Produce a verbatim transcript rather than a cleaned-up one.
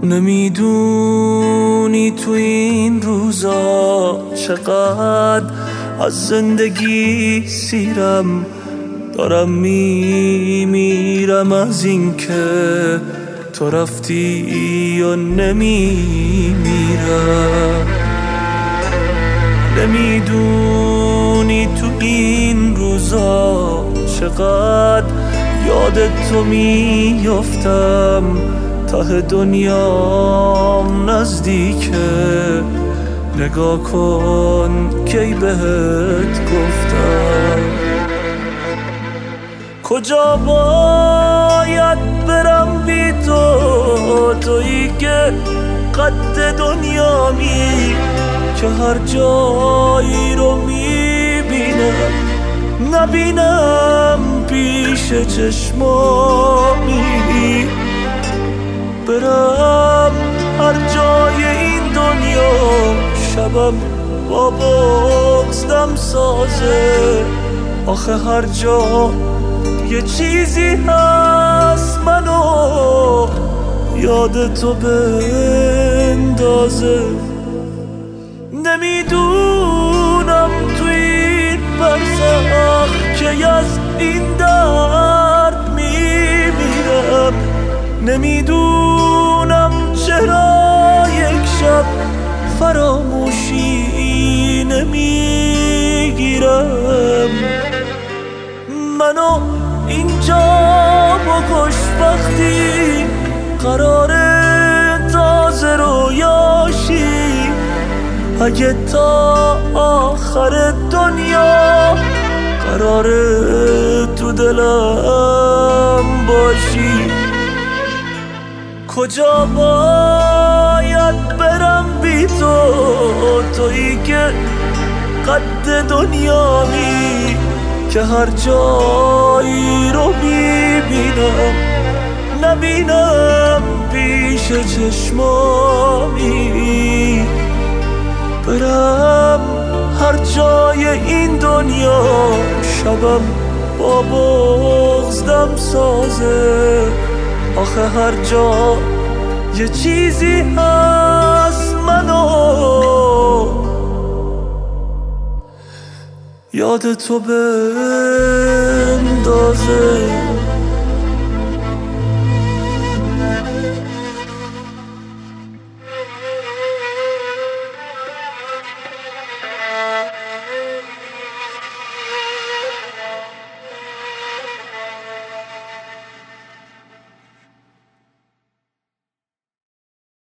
نمیدونی تو این روزا چقدر از زندگی سیرم، دارم میمیرم از این که تو رفتی یا نمیمیرم. نمیدونی تو این روزا چقدر یاد تو میافتم، ته دنیام نزدیکه، نگاه کن کی بهت گفتم. کجا باید برم بی تو، تویی که قد دنیامی، که هر جایی رو میبینم نبینم پیش چشمامی. برم هر جای این دنیا شبم با بغض دم سازه، آخه هر جا یه چیزی هست منو یاد تو بندازه. نمیدونم تو این برزخ که از این درد میمیرم، نمیدونم چرا یک شب فراموشی نمیگیرم. منو اینجا بکش وقتی قراره تازه رویاشی، اگه تا آخر دنیا قراره تو دلم باشی. کجا باید برم بی تو، تویی که قد دنیامی، که هر جایی رو میبینم نبینم پیش چشمامی. برم هر جای این دنیا شبم با بغض دم سازه، آخه هر جا یه چیزی هست منو یاد تو بندازه.